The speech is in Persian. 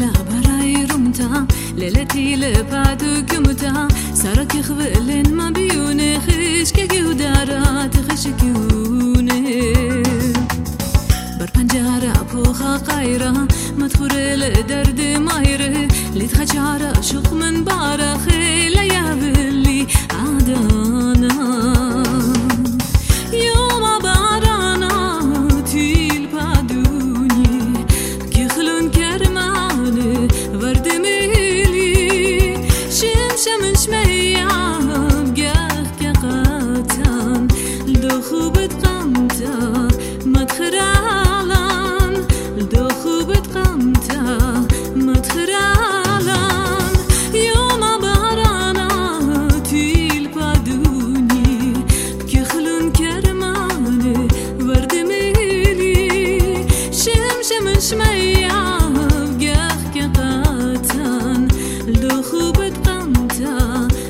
لا براي رمتا ليلتي لبعد كمتا سارك خبلن ما بيوني خشك ودارات خشكيوني بر پنجره پوخا قایره مدخور لدرد مایره لیت خجاره شوق من باره خیلی یابلی عدانا یوم بارانا تیل پادونی که خلون کرمانه ورد میلی شمش میام گه که قطن دو خوبت قمتا مدخرالان دو خوبت قمتا مدخرالان یوم بارانا تیل پادونی که خلون کرمانه ورد میلی شمش میام گه که قطن دو خوبت قمتا